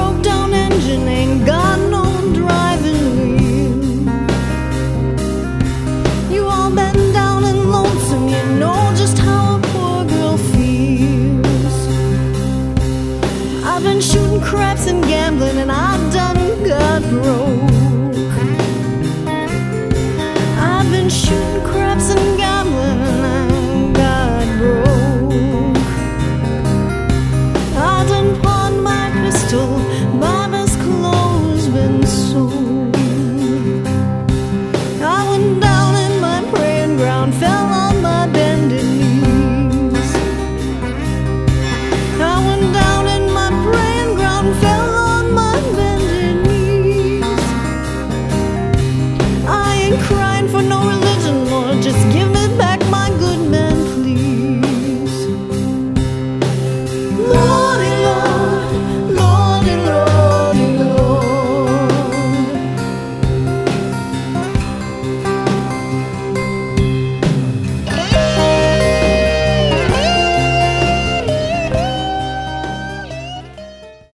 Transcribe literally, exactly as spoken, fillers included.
broke down engine ain't got no driving wheel. You all been down and lonesome, you know just how a poor girl feels. I've been shooting craps and gambling and I done got broke.